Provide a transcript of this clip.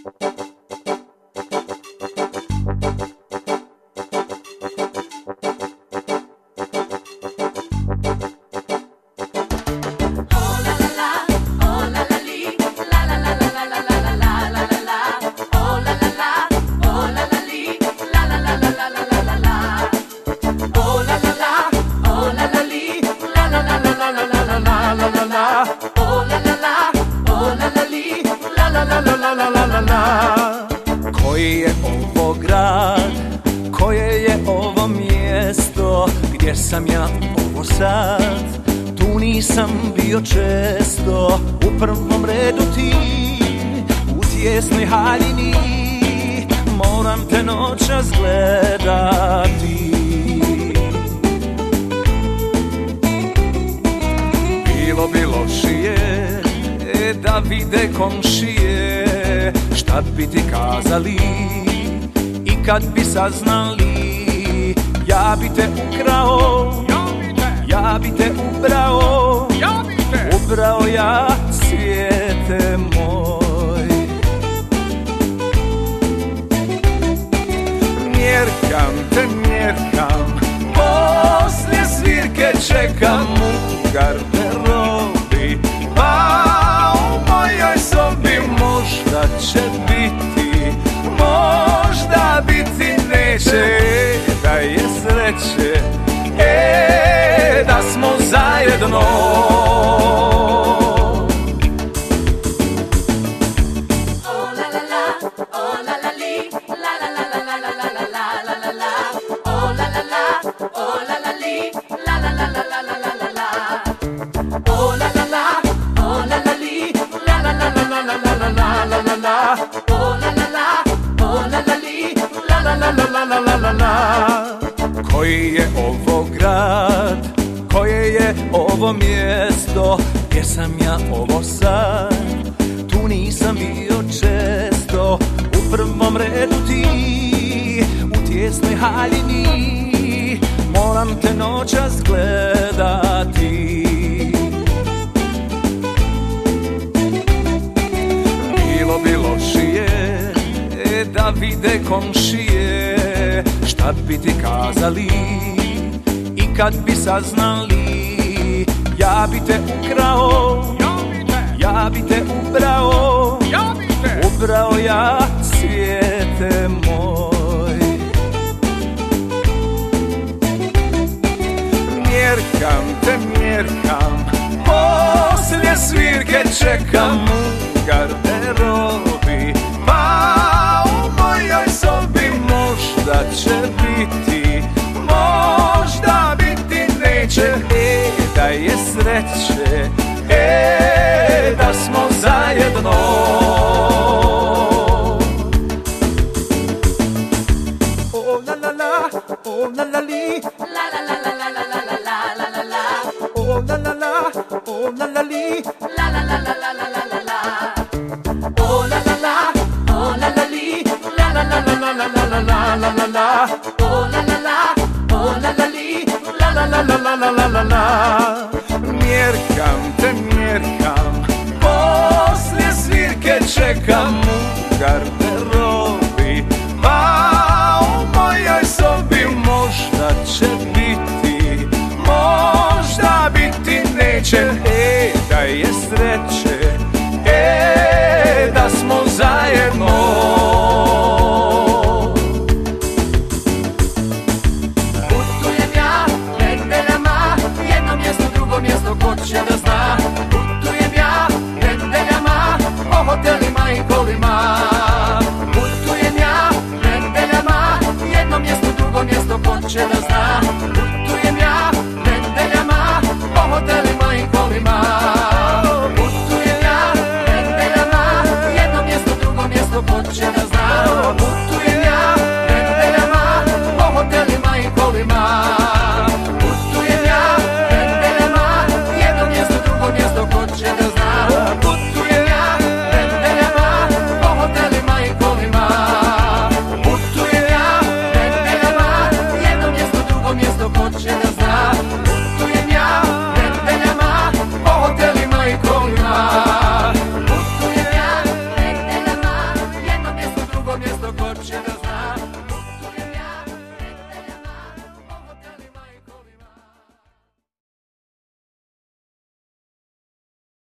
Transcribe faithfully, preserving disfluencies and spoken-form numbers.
Koji je ovo grad, koje je ovo mjesto, gdje sam ja ovo sad, tu nisam bio često. U prvom redu ti, u tijesnoj haljini, moram te noćas gledati. Bilo bi lošije da vide komšije šta bi ti kazali, i kad bi saznali, ja bi te ukrao, ja bi te ubrao, ubrao ja, svijete moj. Mjerkam te, mjerkam, poslije svirke čekam u garderobi, pa u mojoj sobi možda će biti, možda biti neće, da je sreće, e, da smo zajedno. Koji je ovo grad, koje je ovo mjesto, gdje sam ja ovo sad, tu nisam bio često. U prvom redu ti, u tijesnoj haljini, moram te noćas gledati. Bilo bi lošije da vide komšije šta bi ti kazali, i kad bi saznali, ja bi te ukrao, ja bi te ubrao, ubrao ja, svijete moj. Mjerkam te, mjerkam, poslije svirke čekam u garderobi, pa u mojoj sobi možda će biti, možda biti neće, e, da je sreće, e, da smo zajedno. O la la la, o la la li, la la la la la la la la la la, o la la la, o la la li, la la la la la la la la, o la la la, o la la li, la la la la la la la la la la la, oh la la la, oh la la li, la la la la la la la la la. Mjerkam te, mjerkam, poslije svirke čekam u garderobi,